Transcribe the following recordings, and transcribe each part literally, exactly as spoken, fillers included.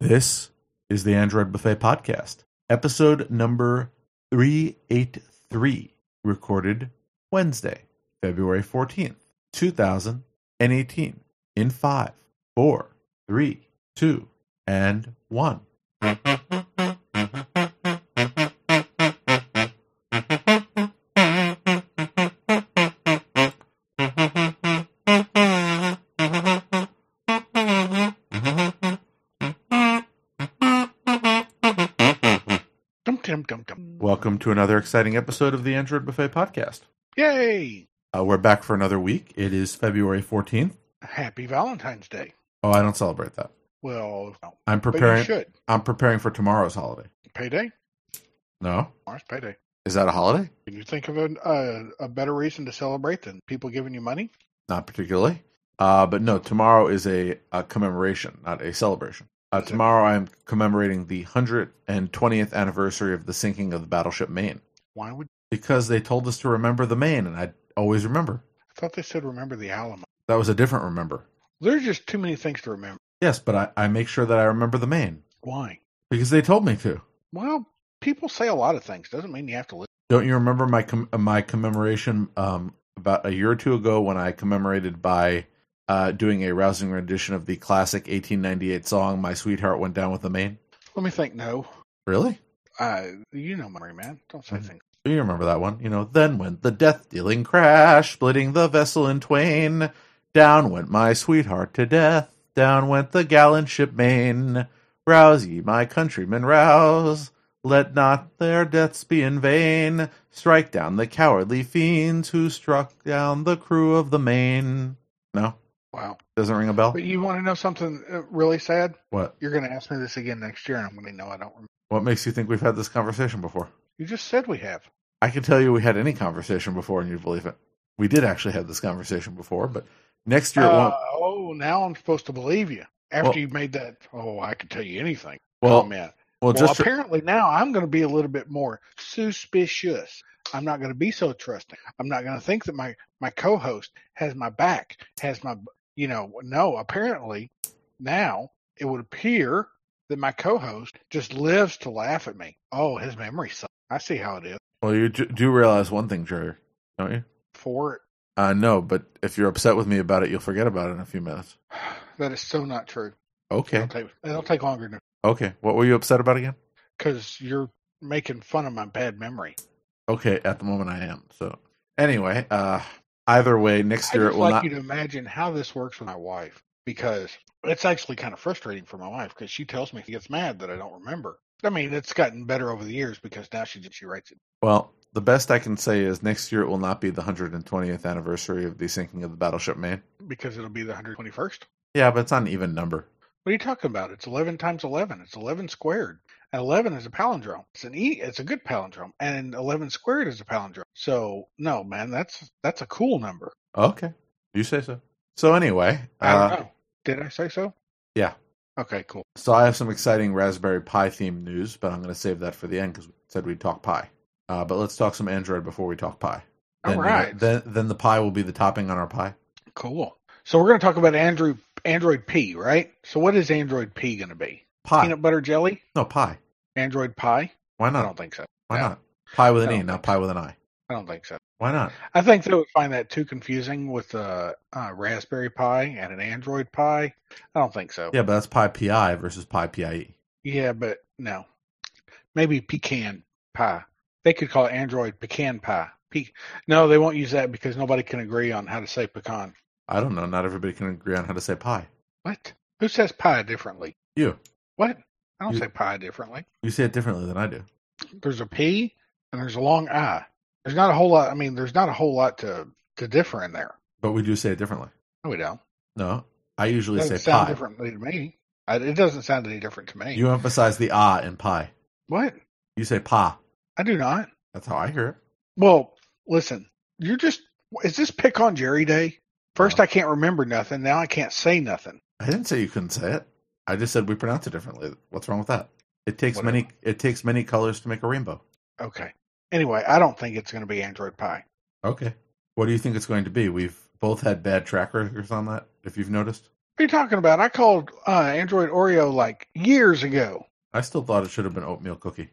This is the Android Buffet Podcast, episode number three eighty-three, recorded Wednesday, February fourteenth, two thousand eighteen, in five, four, three, two, and one. Welcome to another exciting episode of the Android Buffet Podcast. Yay! Uh, we're back for another week. It is February fourteenth. Happy Valentine's Day. Oh, I don't celebrate that. Well, no. I'm preparing. But you should. I'm preparing for tomorrow's holiday. Payday? No? Tomorrow's payday. Is that a holiday? Can you think of a, uh, a better reason to celebrate than people giving you money? Not particularly. Uh, but no, tomorrow is a, a commemoration, not a celebration. Uh, tomorrow I'm commemorating the one hundred twentieth anniversary of the sinking of the battleship Maine. Why would? Because they told us to remember the Maine, and I always remember. I thought they said remember the Alamo. That was a different remember. There's just too many things to remember. Yes, but I, I make sure that I remember the Maine. Why? Because they told me to. Well, people say a lot of things. Doesn't mean you have to listen. Don't you remember my com- my commemoration um, about a year or two ago when I commemorated by uh, doing a rousing rendition of the classic eighteen ninety-eight song, My Sweetheart Went Down with the Maine? Let me think. No. Really? Uh, you know, memory, man. Don't say mm-hmm. things. You remember that one? You know, then went the death-dealing crash, splitting the vessel in twain. Down went my sweetheart to death. Down went the gallant ship Maine. Rouse ye, my countrymen, rouse. Let not their deaths be in vain. Strike down the cowardly fiends who struck down the crew of the Maine. No? Wow. Doesn't ring a bell? But you want to know something really sad? What? You're going to ask me this again next year, and I'm going to know I don't remember. What makes you think we've had this conversation before? You just said we have. I can tell you we had any conversation before and you'd believe it. We did actually have this conversation before, but next year it won't. Uh, oh, now I'm supposed to believe you. After well, you made that, oh, I can tell you anything. Well, comment. Well, well just apparently to... now I'm going to be a little bit more suspicious. I'm not going to be so trusting. I'm not going to think that my, my co-host has my back, has my, you know, no, apparently now it would appear that my co-host just lives to laugh at me. Oh, his memory sucks. I see how it is. Well, you do realize one thing, Jerry, don't you? For it? Uh, no, but if you're upset with me about it, you'll forget about it in a few minutes. That is so not true. Okay. It'll take, it'll take longer than... Okay. What were you upset about again? Because you're making fun of my bad memory. Okay, at the moment I am. So, anyway, uh, either way, next year I it just will like not... you to imagine how this works with my wife, because it's actually kind of frustrating for my wife, because she tells me she gets mad that I don't remember. I mean, it's gotten better over the years, because now she she writes it. Well, the best I can say is next year it will not be the one hundred twentieth anniversary of the sinking of the battleship Maine. Because it'll be the one hundred twenty-first? Yeah, but it's not an even number. What are you talking about? It's eleven times eleven. It's eleven squared. And eleven is a palindrome. It's an e. It's a good palindrome. And eleven squared is a palindrome. So, no, man, that's that's a cool number. Okay. You say so. So, anyway. I don't uh, know. Did I say so? Yeah. Okay, cool. So, I have some exciting Raspberry Pi themed news, but I'm going to save that for the end because we said we'd talk Pi. Uh, but let's talk some Android before we talk Pi. Then, All right. You know, then, then the Pi will be the topping on our pie. Cool. So, we're going to talk about Android, Android P, right? So, what is Android P going to be? Pi. Peanut butter jelly? No, Pi. Android Pi? Why not? I don't think so. Why no. not? Pi with an I E, don't not think Pi so. with an I. I don't think so. Why not? I think they would find that too confusing with a uh, uh, Raspberry Pi and an Android Pi. I don't think so. Yeah, but that's Pi P I versus Pi P I E. Yeah, but no. Maybe Pecan Pie. They could call it Android Pecan Pie. Pe- no, they won't use that because nobody can agree on how to say pecan. I don't know. Not everybody can agree on how to say pie. What? Who says pie differently? You. What? I don't You- say pie differently. You say it differently than I do. There's a P and there's a long I. There's not a whole lot. I mean, there's not a whole lot to, to differ in there. But we do say it differently. No, we don't. No, I usually It doesn't say sound pie. differently to me. I, it doesn't sound any different to me. You emphasize the ah in pie. What? You say pa. I do not. That's how I hear it. Well, listen, you're just, is this pick on Jerry day? First, No. I can't remember nothing. Now I can't say nothing. I didn't say you couldn't say it. I just said we pronounce it differently. What's wrong with that? It takes Whatever. many. It takes many colors to make a rainbow. Okay. Anyway, I don't think it's going to be Android Pie. Okay. What do you think it's going to be? We've both had bad track records on that, if you've noticed. are you talking about? I called uh, Android Oreo like years ago. I still thought it should have been oatmeal cookie.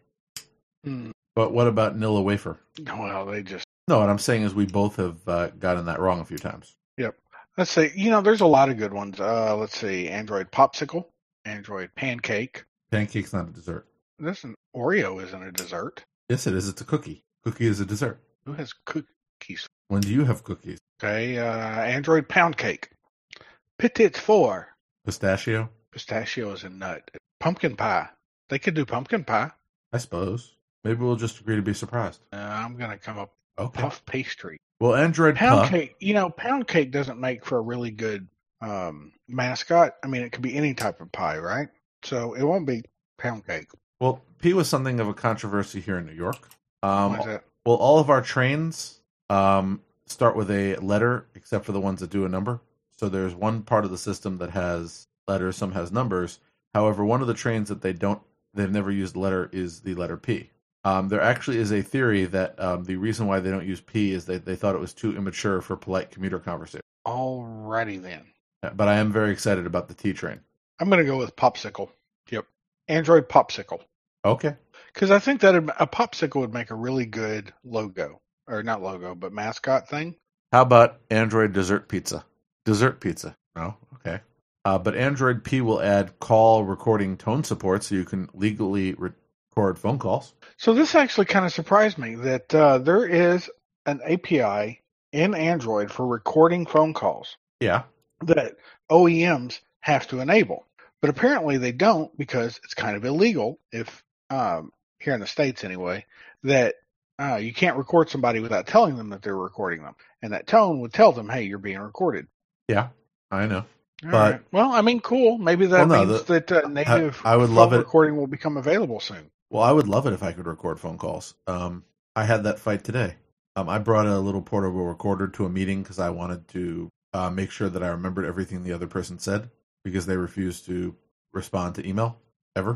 Hmm. But what about Nilla wafer? Well, they just. No, what I'm saying is we both have uh, gotten that wrong a few times. Yep. Let's see. You know, there's a lot of good ones. Uh, let's see. Android Popsicle, Android Pancake. Pancake's not a dessert. Listen, Oreo isn't a dessert. Yes, it is. It's a cookie. Cookie is a dessert. Who has cookies? When do you have cookies? Okay. Uh, Android Pound Cake. Petit Four. Pistachio? Pistachio is a nut. Pumpkin pie. They could do pumpkin pie. I suppose. Maybe we'll just agree to be surprised. Uh, I'm going to come up with Okay. puff pastry. Well, Android Pound puff. cake, you know, pound cake doesn't make for a really good um, mascot. I mean, it could be any type of pie, right? So it won't be pound cake. Well, P was something of a controversy here in New York. Um, Why is that? well, all of our trains um, start with a letter, except for the ones that do a number. So there's one part of the system that has letters, some has numbers. However, one of the trains that they don't, they've never used the letter is the letter P. Um, there actually is a theory that um, the reason why they don't use P is that they thought it was too immature for polite commuter conversation. Alrighty then. But I am very excited about the T train. I'm going to go with popsicle. Yep. Android Popsicle. Okay. Because I think that a popsicle would make a really good logo. Or not logo, but mascot thing. How about Android Dessert Pizza? Dessert Pizza. No? Okay. Uh, but Android P will add call recording tone support so you can legally record phone calls. So this actually kind of surprised me that uh, there is an A P I in Android for recording phone calls Yeah. that O E Ms have to enable. But apparently they don't because it's kind of illegal if, um, here in the States anyway, that uh, you can't record somebody without telling them that they're recording them. And that tone would tell them, hey, you're being recorded. Yeah, I know. All But- right. Well, I mean, cool. Maybe that Well, no, means the- that uh, native I would phone love it- recording will become available soon. Well, I would love it if I could record phone calls. Um, I had that fight today. Um, I brought a little portable recorder to a meeting because I wanted to uh, make sure that I remembered everything the other person said because they refused to respond to email ever.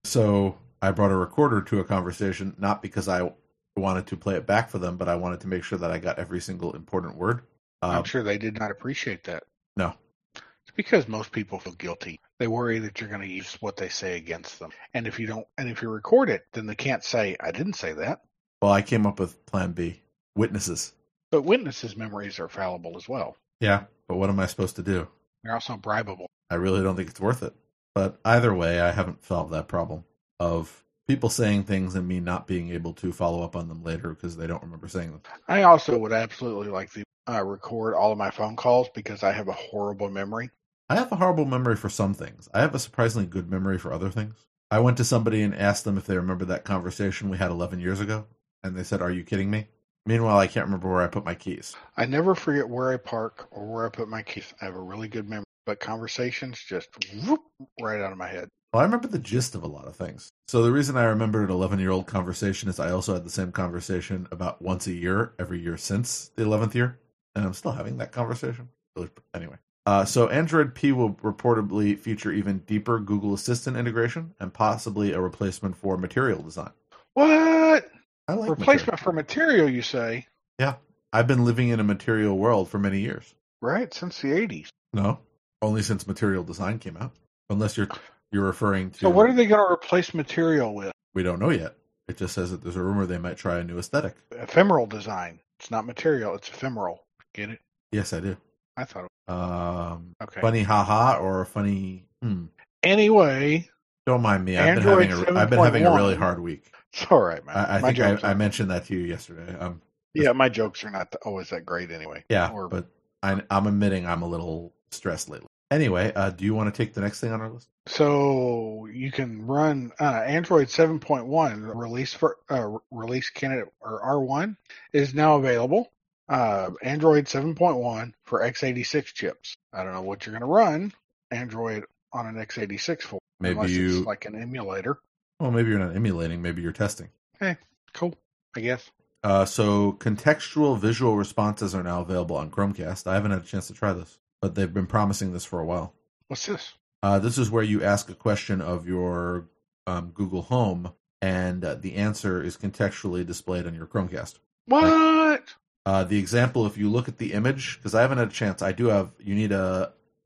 So I brought a recorder to a conversation, not because I wanted to play it back for them, but I wanted to make sure that I got every single important word. Uh, I'm sure they did not appreciate that. No. It's because most people feel guilty. They worry that you're going to use what they say against them. And if you don't, and if you record it, then they can't say, I didn't say that. Well, I came up with plan B, witnesses. But witnesses' memories are fallible as well. Yeah, but what am I supposed to do? They're also bribable. I really don't think it's worth it. But either way, I haven't solved that problem of people saying things and me not being able to follow up on them later because they don't remember saying them. I also would absolutely like to uh, record all of my phone calls because I have a horrible memory. I have a horrible memory for some things. I have a surprisingly good memory for other things. I went to somebody and asked them if they remember that conversation we had eleven years ago, and they said, "Are you kidding me?" Meanwhile, I can't remember where I put my keys. I never forget where I park or where I put my keys. I have a really good memory, but conversations just whoop, right out of my head. Well, I remember the gist of a lot of things. So the reason I remembered an eleven-year-old conversation is I also had the same conversation about once a year, every year since the eleventh year, and I'm still having that conversation. Anyway. Uh, so Android P will reportedly feature even deeper Google Assistant integration and possibly a replacement for material design. What? I like Replacement material. for material, you say? Yeah, I've been living in a material world for many years. Right, since the eighties. No, only since material design came out. Unless you're you're referring to. So what are they going to replace material with? We don't know yet. It just says that there's a rumor they might try a new aesthetic. Ephemeral design. It's not material, it's ephemeral. Get it? Yes, I do. I thought. Um, Okay. Funny haha or funny. Hmm. Anyway, Don't mind me. I've Android been having a, I've been having a really seven point one. hard week. it's all right, man. I, I my think jokes I, I are- mentioned that to you yesterday. Um, yeah, my jokes are not always that great anyway. yeah, Or- but I, I'm admitting I'm a little stressed lately. Anyway, uh, do you want to take the next thing on our list? So you can run uh, Android seven point one release for uh, release candidate or R one is now available. Uh, Android seven point one for x eighty-six chips. I don't know what you're going to run Android on an x eighty-six for. Maybe unless you- it's like an emulator. Well, maybe you're not emulating. Maybe you're testing. Cool, I guess. Uh, so contextual visual responses are now available on Chromecast. I haven't had a chance to try this, but they've been promising this for a while. What's this? Uh, this is where you ask a question of your um, Google Home, and uh, the answer is contextually displayed on your Chromecast. What? Uh, the example, if you look at the image, because I haven't had a chance, I do have, you need a,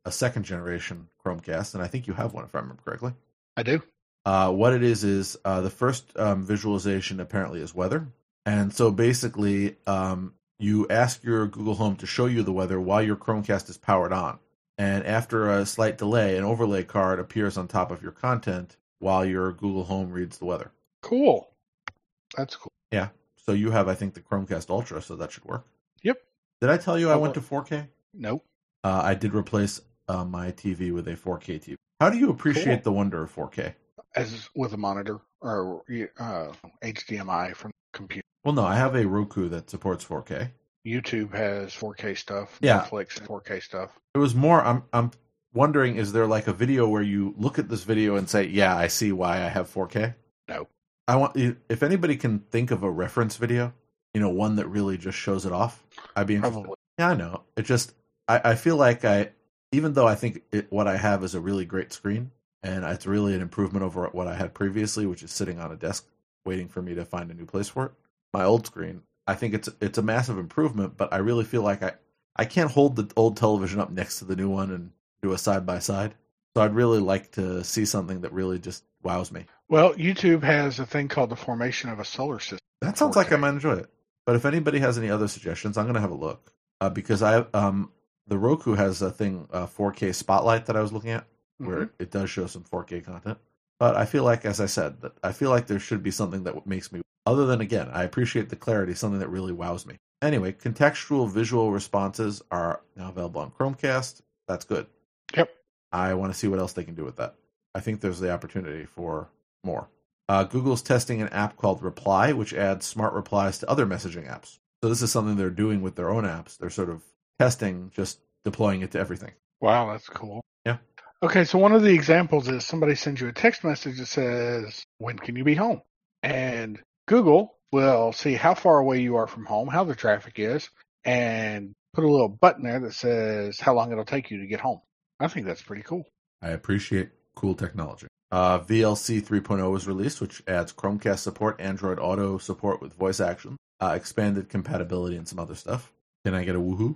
a second generation Chromecast, and I think you have one if I remember correctly. I do. Uh, what it is is uh, the first um, visualization apparently is weather, and so basically um, you ask your Google Home to show you the weather while your Chromecast is powered on, and after a slight delay, an overlay card appears on top of your content while your Google Home reads the weather. Cool. That's cool. Yeah. So you have, I think, the Chromecast Ultra, so that should work. Yep. Did I tell you I went to four K? Nope. Uh, I did replace uh, my T V with a four K T V. How do you appreciate Cool. the wonder of four K? As with a monitor or uh, H D M I from the computer. Well, no, I have a Roku that supports four K. YouTube has four K stuff. Yeah. Netflix has four K stuff. It was more, I'm I'm wondering, is there like a video where you look at this video and say, yeah, I see why I have four K? No. I want, if anybody can think of a reference video, you know, one that really just shows it off, I'd be interested. Probably. Yeah, I know. It just, I, I feel like I, even though I think it, what I have is a really great screen, and it's really an improvement over what I had previously, which is sitting on a desk waiting for me to find a new place for it. My old screen, I think it's it's a massive improvement, but I really feel like I, I can't hold the old television up next to the new one and do a side by side. So I'd really like to see something that really just wows me. Well, YouTube has a thing called the formation of a solar system. That sounds four K. like I might enjoy it. But if anybody has any other suggestions, I'm going to have a look. Uh, because I um the Roku has a thing, uh, four K Spotlight that I was looking at, where Mhm. it does show some four K content. But I feel like, as I said, that I feel like there should be something that makes me, other than, again, I appreciate the clarity, something that really wows me. Anyway, contextual visual responses are now available on Chromecast. That's good. Yep. I want to see what else they can do with that. I think there's the opportunity for more. Uh, Google's testing an app called Reply, which adds smart replies to other messaging apps. So this is something they're doing with their own apps. They're sort of testing, just deploying it to everything. Wow, that's cool. Yeah. Okay, so one of the examples is somebody sends you a text message that says, when can you be home? And Google will see how far away you are from home, how the traffic is, and put a little button there that says how long it'll take you to get home. I think that's pretty cool. I appreciate cool technology. Uh, V L C three point oh was released, which adds Chromecast support, Android Auto support with voice action, uh, expanded compatibility, and some other stuff. Can I get a woohoo?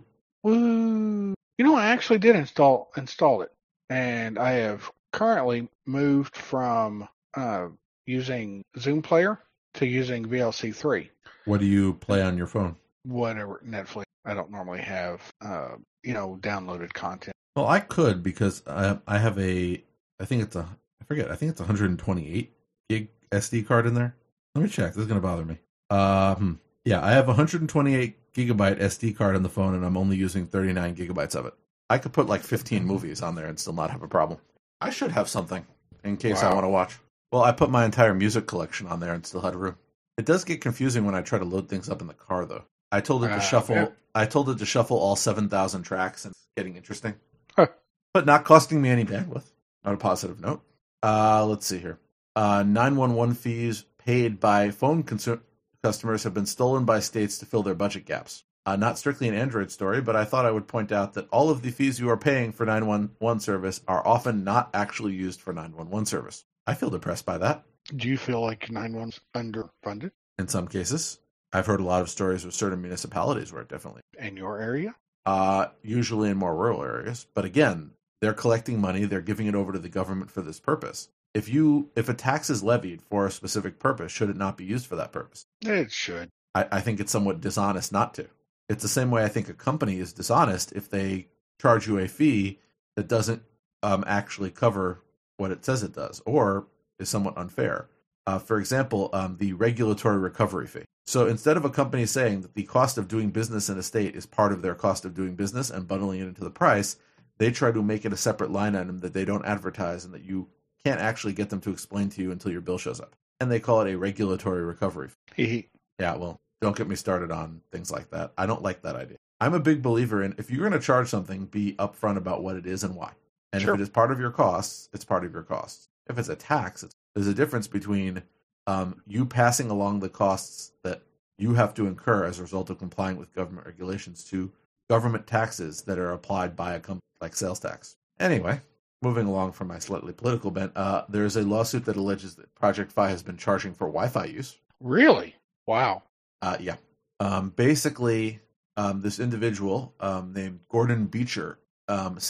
Woo! You know, I actually did install install it, and I have currently moved from uh, using Zoom Player to using V L C three. What do you play on your phone? Whatever, Netflix. I don't normally have, uh, you know, downloaded content. Well, I could, because I I have a, I think it's a, I forget, I think it's a one hundred twenty-eight gig S D card in there. Let me check. This is going to bother me. Um, yeah, I have a one hundred twenty-eight gigabyte S D card on the phone, and I'm only using thirty-nine gigabytes of it. I could put like fifteen movies on there and still not have a problem. I should have something in case Wow. I want to watch. Well, I put my entire music collection on there and still had room. It does get confusing when I try to load things up in the car, though. I told it to Uh, shuffle. yeah. I told it to shuffle all seven thousand tracks, and it's getting interesting. Huh. But not costing me any bandwidth. On a positive note. Uh, let's see here. Uh, nine one one fees paid by phone consu- customers have been stolen by states to fill their budget gaps. Uh, not strictly an Android story, but I thought I would point out that all of the fees you are paying for nine one one service are often not actually used for nine one one service. I feel depressed by that. Do you feel like nine one one's underfunded In some cases, I've heard a lot of stories of certain municipalities where it definitely, in your area? uh, usually in more rural areas. But again, they're collecting money, they're giving it over to the government for this purpose. If you, if a tax is levied for a specific purpose, should it not be used for that purpose? It should. I, I think it's somewhat dishonest not to. It's the same way I think a company is dishonest if they charge you a fee that doesn't um, actually cover what it says it does, or is somewhat unfair. Uh, for example, um, the regulatory recovery fee. So instead of a company saying that the cost of doing business in a state is part of their cost of doing business and bundling it into the price, they try to make it a separate line item that they don't advertise and that you can't actually get them to explain to you until your bill shows up. And they call it a regulatory recovery fee. He, Yeah, well, don't get me started on things like that. I don't like that idea. I'm a big believer in, if you're going to charge something, be upfront about what it is and why. And Sure. if it is part of your costs, it's part of your costs. If it's a tax, it's, there's a difference between um, you passing along the costs that you have to incur as a result of complying with government regulations to government taxes that are applied by a company like sales tax. Anyway, moving along from my slightly political bent, uh, there is a lawsuit that alleges that Project Fi has been charging for Wi-Fi use. really? Wow. Uh, yeah. Um, basically, um, this individual um, named Gordon Beecher um, said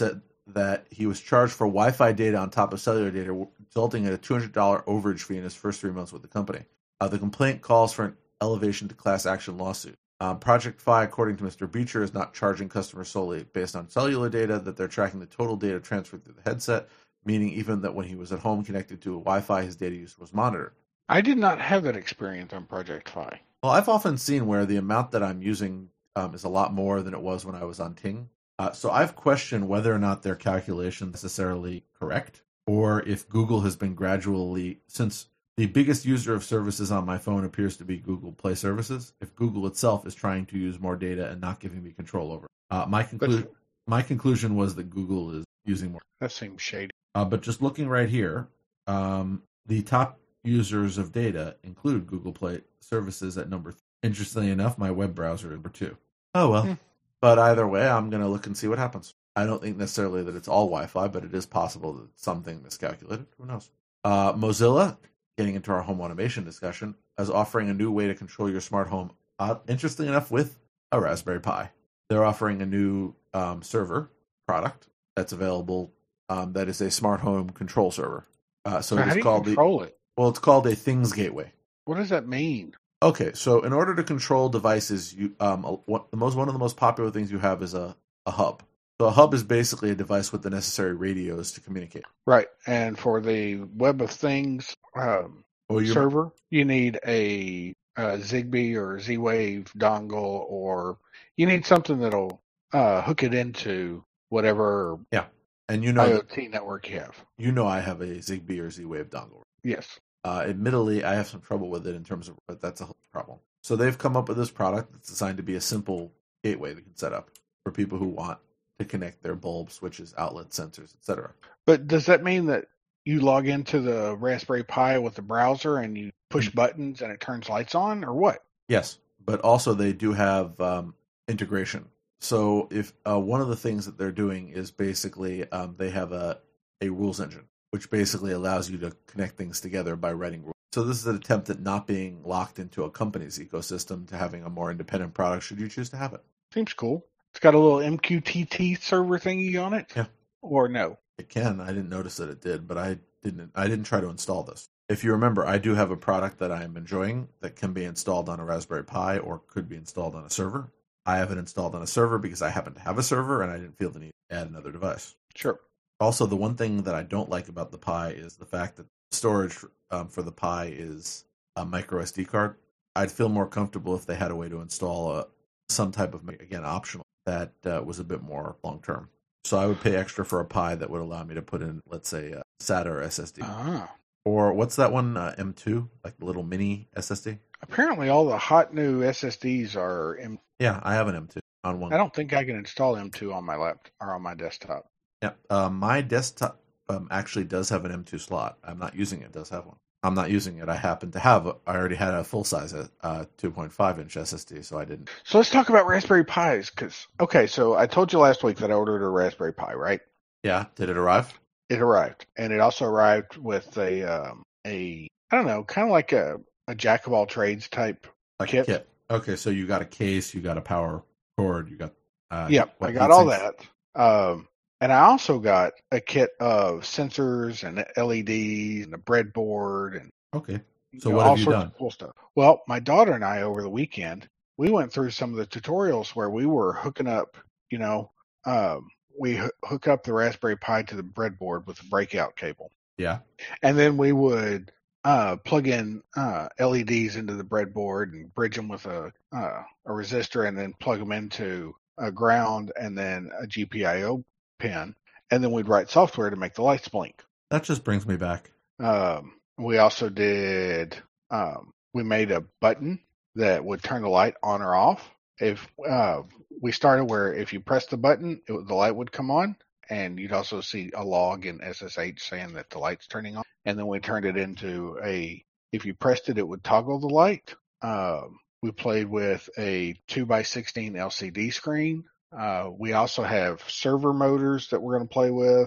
that he was charged for Wi-Fi data on top of cellular data, resulting in a two hundred dollars overage fee in his first three months with the company. Uh, the complaint calls for an elevation to class action lawsuit. Um, Project Fi, according to Mister Beecher, is not charging customers solely based on cellular data, that they're tracking the total data transferred through the headset, meaning even that when he was at home connected to Wi-Fi, his data use was monitored. I did not have that experience on Project Fi. Well, I've often seen where the amount that I'm using um, is a lot more than it was when I was on Ting. Uh, so I've questioned whether or not their calculation is necessarily correct, or if Google has been gradually, since the biggest user of services on my phone appears to be Google Play services, if Google itself is trying to use more data and not giving me control over it. Uh, my, conclu- my conclusion was that Google is using more. That seems shady. Uh, but just looking right here, um, the top users of data include Google Play services at number three. Interestingly enough, my web browser is number two. Oh, well. Hmm. But either way, I'm going to look and see what happens. I don't think necessarily that it's all Wi-Fi, but it is possible that something miscalculated. Who knows? Uh, Mozilla, getting into our home automation discussion, is offering a new way to control your smart home. Uh, interesting enough, with a Raspberry Pi. They're offering a new um, server product that's available um, that is a smart home control server. Uh, so How it's do you called control the, it? Well, it's called a Things Gateway. What does that mean? Okay, so in order to control devices, you um, what, the most one of the most popular things you have is a, a hub. So a hub is basically a device with the necessary radios to communicate. Right, and for the Web of Things um, well, server, you need a, a Zigbee or Z-Wave dongle, or you need something that'll uh, hook it into whatever yeah, and you know IoT network you have. You know I have a Zigbee or Z-Wave dongle. Yes. Uh, admittedly, I have some trouble with it in terms of, but that's a whole problem. So they've come up with this product that's designed to be a simple gateway they can set up for people who want to connect their bulb, switches, outlets, sensors, et cetera. But does that mean that you log into the Raspberry Pi with the browser and you push mm-hmm. buttons and it turns lights on, or what? Yes, but also they do have um, integration. So if uh, one of the things that they're doing is basically um, they have a, a rules engine, which basically allows you to connect things together by writing rules. So this is an attempt at not being locked into a company's ecosystem to having a more independent product should you choose to have it. Seems cool. It's got a little M Q T T server thingy on it? Yeah. Or no? It can. I didn't notice that it did, but I didn't I didn't try to install this. If you remember, I do have a product that I am enjoying that can be installed on a Raspberry Pi or could be installed on a server. I have it installed on a server because I happen to have a server and I didn't feel the need to add another device. Sure. Also, the one thing that I don't like about the Pi is the fact that storage um, for the Pi is a micro S D card. I'd feel more comfortable if they had a way to install a, some type of, again, optional that uh, was a bit more long-term. So I would pay extra for a Pi that would allow me to put in, let's say, a SATA or S S D. Ah. Or what's that one, uh, M two, like the little mini S S D? Apparently all the hot new S S Ds are M two. Yeah, I have an M two on one. I don't think I can install M two on my laptop or on my desktop. Yeah, uh, my desktop um, actually does have an M two slot. I'm not using it. It does have one. I'm not using it. I happen to have. A, I already had a full size uh, two point five inch S S D, so I didn't. So let's talk about Raspberry Pis, because okay, so I told you last week that I ordered a Raspberry Pi, right? Yeah. Did it arrive? It arrived, and it also arrived with a um, a I don't know, kind of like a, a jack of all trades type like kit. kit. Okay, so you got a case, you got a power cord, you got. Uh, yep, I got all that. Um, And I also got a kit of sensors and L E Ds and a breadboard and okay. So you know, what all have you sorts done? of cool stuff. Well, my daughter and I over the weekend we went through some of the tutorials where we were hooking up. You know, um, we h- hook up the Raspberry Pi to the breadboard with a breakout cable. Yeah. And then we would uh, plug in uh, L E Ds into the breadboard and bridge them with a uh, a resistor, and then plug them into a ground and then a G P I O pin, and then we'd write software to make the lights blink. That just brings me back. Um, we also did, um, we made a button that would turn the light on or off. If uh, we started where if you press the button, it, the light would come on, and you'd also see a log in S S H saying that the light's turning on. And then we turned it into a, if you pressed it, it would toggle the light. Um, we played with a two by sixteen L C D screen. Uh, we also have server motors that we're going to play with,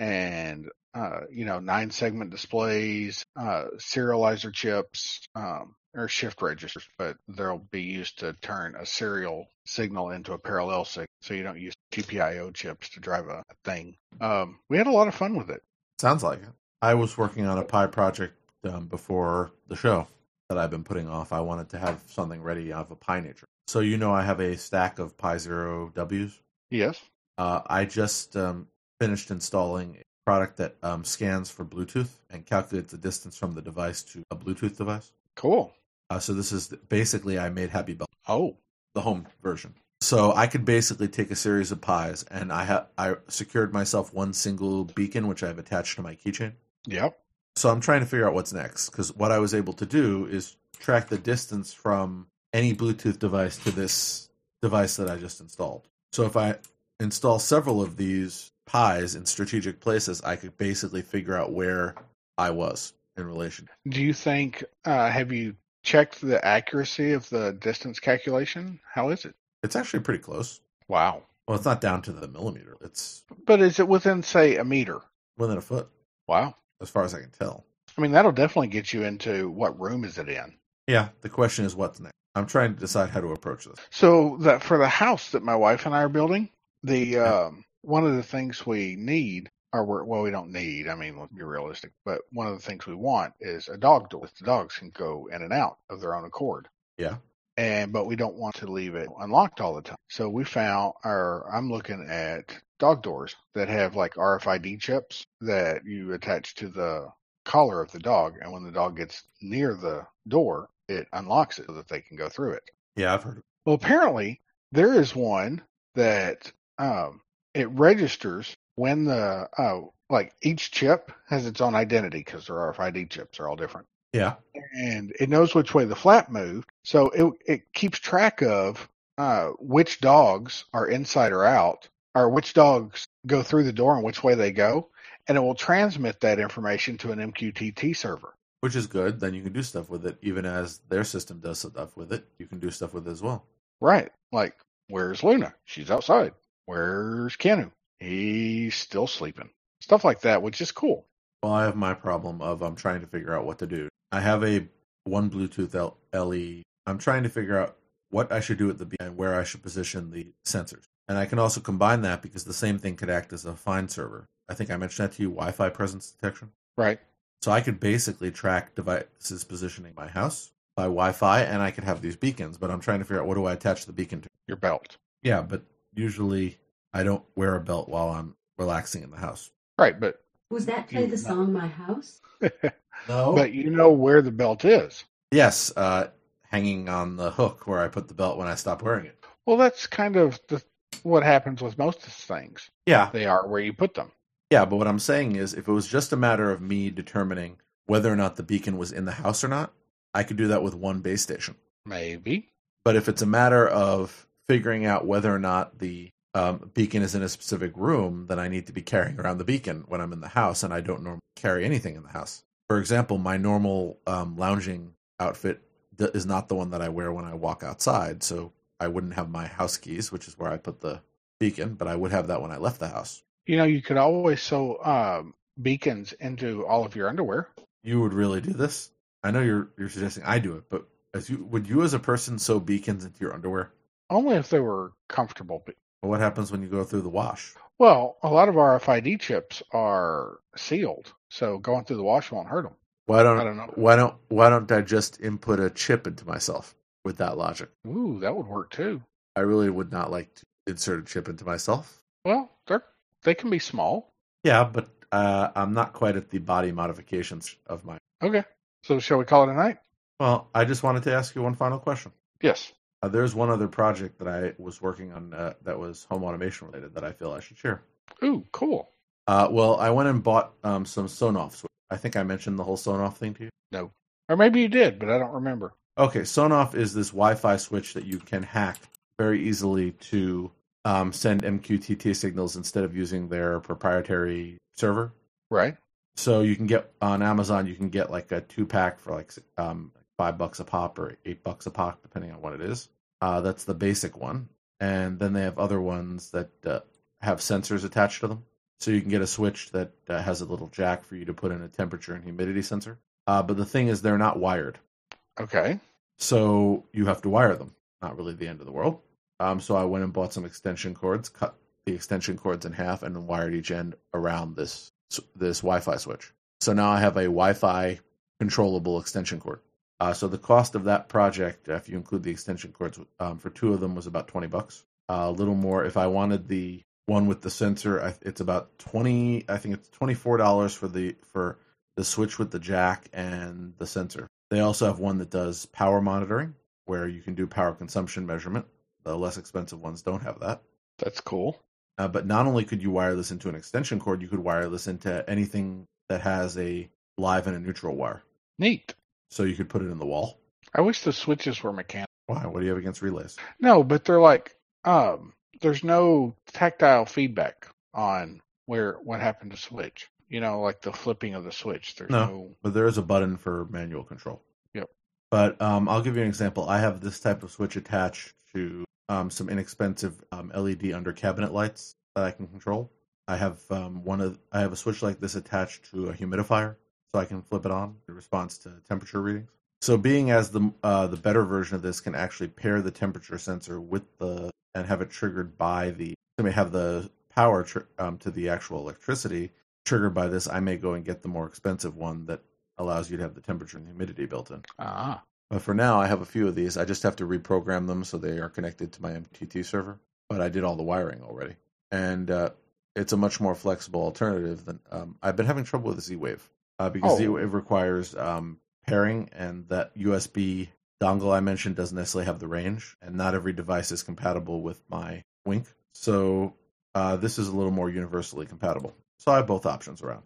and uh, you know, nine segment displays, uh, serializer chips, um, or shift registers, but they'll be used to turn a serial signal into a parallel signal, so you don't use G P I O chips to drive a, a thing. Um, we had a lot of fun with it. Sounds like it. I was working on a Pi project um, before the show that I've been putting off. I wanted to have something ready out of a Pi nature. So you know I have a stack of Pi Zero Ws. Yes. Uh, I just um, finished installing a product that um, scans for Bluetooth and calculates the distance from the device to a Bluetooth device. Cool. Uh, so this is basically I made Happy Belt. Oh. The home version. So I could basically take a series of Pis, and I have I secured myself one single beacon, which I've attached to my keychain. Yep. So I'm trying to figure out what's next, because what I was able to do is track the distance from any Bluetooth device to this device that I just installed. So if I install several of these Pis in strategic places, I could basically figure out where I was in relation. Do you think, uh, have you checked the accuracy of the distance calculation? How is it? It's actually pretty close. Wow. Well, it's not down to the millimeter. It's But is it within, say, a meter? within a foot, Wow. as far as I can tell. I mean, that'll definitely get you into what room is it in. Yeah, the question is what's next. I'm trying to decide how to approach this. So that for the house that my wife and I are building, the um, one of the things we need, or we're, well, we don't need. I mean, let's be realistic. But one of the things we want is a dog door. The dogs can go in and out of their own accord. Yeah. And but we don't want to leave it unlocked all the time. So we found, or I'm looking at dog doors that have like R F I D chips that you attach to the collar of the dog, and when the dog gets near the door, it unlocks it so that they can go through it. Yeah, I've heard of it. Well, apparently there is one that um, it registers when the uh, like each chip has its own identity because their R F I D chips are all different. Yeah. And it knows which way the flap moved, so it it keeps track of uh, which dogs are inside or out, or which dogs go through the door and which way they go, and it will transmit that information to an M Q T T server. Which is good. Then you can do stuff with it, even as their system does stuff with it. You can do stuff with it as well. Right. Like, where's Luna? She's outside. Where's Kenu? He's still sleeping. Stuff like that, which is cool. Well, I have my problem of I'm trying to figure out what to do. I have a one Bluetooth L E. I'm trying to figure out what I should do at the beginning and where I should position the sensors. And I can also combine that because the same thing could act as a find server. I think I mentioned that to you, Wi-Fi presence detection. Right. So I could basically track devices positioning my house by Wi-Fi, and I could have these beacons, but I'm trying to figure out what do I attach the beacon to? Your belt. Yeah, but usually I don't wear a belt while I'm relaxing in the house. Right, but... Was that play the song My House? No. But you know where the belt is. Yes, uh, hanging on the hook where I put the belt when I stop wearing it. Well, that's kind of the, what happens with most things. Yeah. They are where you put them. Yeah, but what I'm saying is if it was just a matter of me determining whether or not the beacon was in the house or not, I could do that with one base station. Maybe. But if it's a matter of figuring out whether or not the um, beacon is in a specific room, then I need to be carrying around the beacon when I'm in the house, and I don't normally carry anything in the house. For example, my normal um, lounging outfit is not the one that I wear when I walk outside, so I wouldn't have my house keys, which is where I put the beacon, but I would have that when I left the house. You know, you could always sew um, beacons into all of your underwear. You would really do this? I know you're you're suggesting I do it, but as you would you as a person sew beacons into your underwear? Only if they were comfortable. Well, what happens when you go through the wash? Well, a lot of R F I D chips are sealed, so going through the wash won't hurt them. Why don't, I don't know. Why don't Why don't I just input a chip into myself with that logic? Ooh, that would work too. I really would not like to insert a chip into myself. Well, they're they can be small. Yeah, but uh, I'm not quite at the body modifications of my. Okay, so shall we call it a night? Well, I just wanted to ask you one final question. Yes. Uh, there's one other project that I was working on uh, that was home automation related that I feel I should share. Ooh, cool. Uh, well, I went and bought um, some Sonoff. I think I mentioned the whole Sonoff thing to you. No. Or maybe you did, but I don't remember. Okay, Sonoff is this Wi-Fi switch that you can hack very easily to um, send M Q T T signals instead of using their proprietary server. Right. So you can get on Amazon, you can get like a two pack for like um, five bucks a pop or eight bucks a pop, depending on what it is. Uh, that's the basic one, and then they have other ones that uh, have sensors attached to them. So you can get a switch that uh, has a little jack for you to put in a temperature and humidity sensor. Uh, but the thing is, they're not wired. Okay. So you have to wire them. Not really the end of the world. Um, so I went and bought some extension cords, cut the extension cords in half, and then wired each end around this this Wi-Fi switch. So now I have a Wi-Fi controllable extension cord. Uh, so the cost of that project, if you include the extension cords, um, for two of them was about twenty bucks. Uh, a little more if I wanted the one with the sensor. I, it's about twenty. I think it's twenty-four dollars for the for the switch with the jack and the sensor. They also have one that does power monitoring, where you can do power consumption measurement. The less expensive ones don't have that. That's cool. Uh, but not only could you wire this into an extension cord, you could wire this into anything that has a live and a neutral wire. Neat. So you could put it in the wall. I wish the switches were mechanical. Why? What do you have against relays? No, but they're like, um, there's no tactile feedback on where what happened to switch. You know, like the flipping of the switch. There's no. No, but there is a button for manual control. Yep. But um, I'll give you an example. I have this type of switch attached to um, some inexpensive um, L E D under cabinet lights that I can control. I have um, one of I have a switch like this attached to a humidifier, so I can flip it on in response to temperature readings. So being as the uh, the better version of this can actually pair the temperature sensor with the and have it triggered by the I may have the power tr- um, to the actual electricity triggered by this. I may go and get the more expensive one that allows you to have the temperature and humidity built in. Ah. But for now, I have a few of these. I just have to reprogram them so they are connected to my M T T server. But I did all the wiring already, and uh, it's a much more flexible alternative than um, I've been having trouble with Z-Wave uh, because Oh. Z-Wave requires um, pairing, and that U S B dongle I mentioned doesn't necessarily have the range, and not every device is compatible with my Wink. So uh, this is a little more universally compatible. So I have both options around.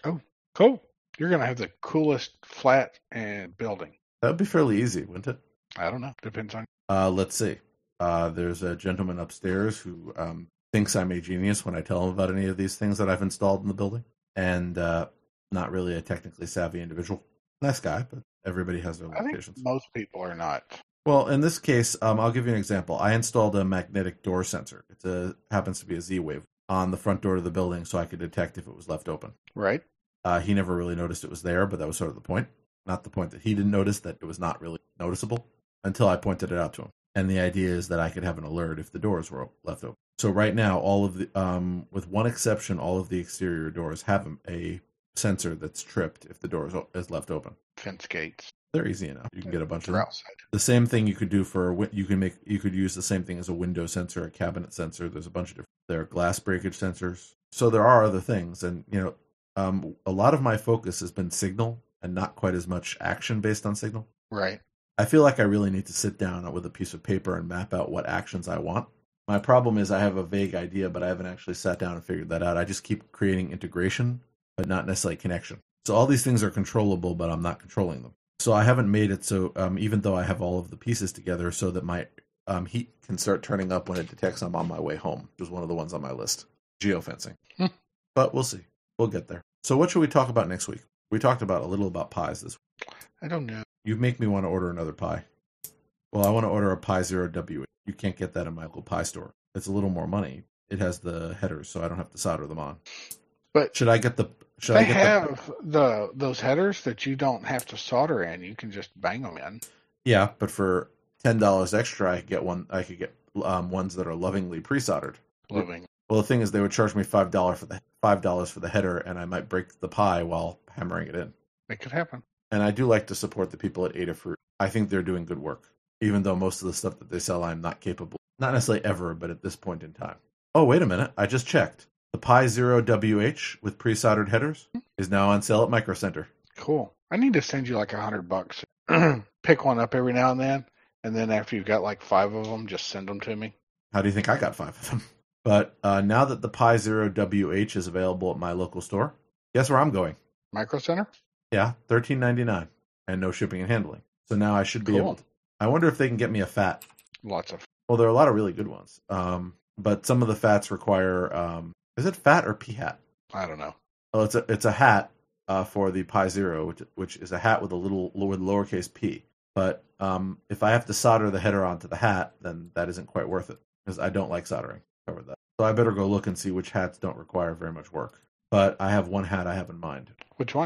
Cool. You're going to have the coolest flat and building. That would be fairly easy, wouldn't it? I don't know. Depends on. Uh, let's see. Uh, there's a gentleman upstairs who um, thinks I'm a genius when I tell him about any of these things that I've installed in the building, and uh, not really a technically savvy individual. Nice guy, but everybody has their I think limitations. most people are not. Well, in this case, um, I'll give you an example. I installed a magnetic door sensor. It a happens to be a Z-Wave on the front door of the building, so I could detect if it was left open. Right? Uh, he never really noticed it was there, but that was sort of the point. Not the point that he didn't notice that it was not really noticeable until I pointed it out to him. And the idea is that I could have an alert if the doors were left open. So right now, all of the, um, with one exception, all of the exterior doors have a sensor that's tripped if the door is, is left open. Fence gates. They're easy enough. You can get a bunch of They're them. outside. The same thing you could do for a, wi- you can make you could use the same thing as a window sensor, a cabinet sensor. There's a bunch of different. There are glass breakage sensors. So there are other things, and you know, um, a lot of my focus has been signal and not quite as much action based on signal. Right. I feel like I really need to sit down with a piece of paper and map out what actions I want. My problem is I have a vague idea, but I haven't actually sat down and figured that out. I just keep creating integration, but not necessarily connection. So all these things are controllable, but I'm not controlling them. So I haven't made it so, um, even though I have all of the pieces together, so that my um, heat can start turning up when it detects I'm on my way home, which was one of the ones on my list. Geofencing. Hmm. But we'll see. We'll get there. So what should we talk about next week? We talked about a little about pies this week. I don't know. You make me want to order another pie. Well, I want to order a Pi Zero W. You can't get that in my local pie store. It's a little more money. It has the headers, so I don't have to solder them on. But Should I get the? Should they I get have the those headers that you don't have to solder in. You can just bang them in. the? Yeah, but for ten dollars extra, I could get one. I could get um, ones that are lovingly pre-soldered. Living. Well, the thing is, they would charge me five dollars for the five dollars for the header, and I might break the pie while hammering it in. It could happen. And I do like to support the people at Adafruit. I think they're doing good work, even though most of the stuff that they sell, I'm not capable. Not necessarily ever, but at this point in time. Oh, wait a minute! I just checked. The Pi Zero W H with pre-soldered headers is now on sale at Micro Center. Cool. I need to send you like a hundred bucks. Pick one up every now and then, and then after you've got like five of them, just send them to me. How do you think I got five of them? But uh, now that the Pi Zero W H is available at my local store, guess where I'm going? Micro Center? Yeah, thirteen ninety-nine, and no shipping and handling. So now I should be Cool. able to. I wonder if they can get me a fat. Lots of. Well, there are a lot of really good ones, um, but some of the fats require. Um, is it fat or P hat? I don't know. Well, it's a it's a hat uh, for the Pi Zero, which which is a hat with a little with lowercase p. But um, if I have to solder the header onto the hat, then that isn't quite worth it because I don't like soldering. Covered that. So I better go look and see which hats don't require very much work. But I have one hat I have in mind. Which one?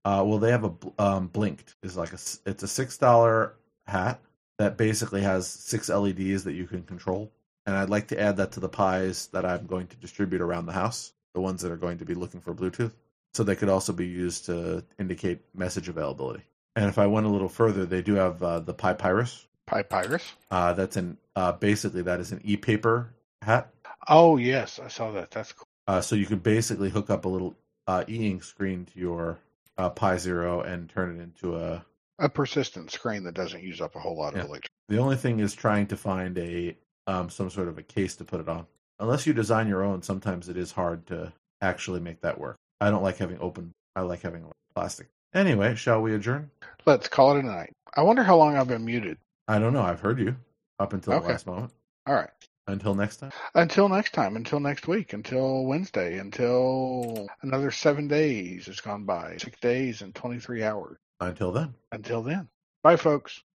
Uh, well, they have a bl- um, Blinked is like a s- it's a six dollar hat that basically has six L E Ds that you can control, and I'd like to add that to the Pis that I'm going to distribute around the house, the ones that are going to be looking for Bluetooth, so they could also be used to indicate message availability. And if I went a little further, they do have uh, the Pi Pyrus. Pi Pyrus. Uh, that's an uh, basically that is an e-paper hat. Oh yes, I saw that. That's cool. Uh, so you could basically hook up a little uh, e-ink screen to your uh, Pi Zero and turn it into a. A persistent screen that doesn't use up a whole lot Yeah. of electricity. The only thing is trying to find a um, some sort of a case to put it on. Unless you design your own, sometimes it is hard to actually make that work. I don't like having open. I like having plastic. Anyway, shall we adjourn? Let's call it a night. I wonder how long I've been muted. I don't know. I've heard you up until Okay. the last moment. All right. Until next time. Until next time, until next week, until Wednesday, until another seven days has gone by, six days and twenty-three hours. Until then. Until then. Bye, folks.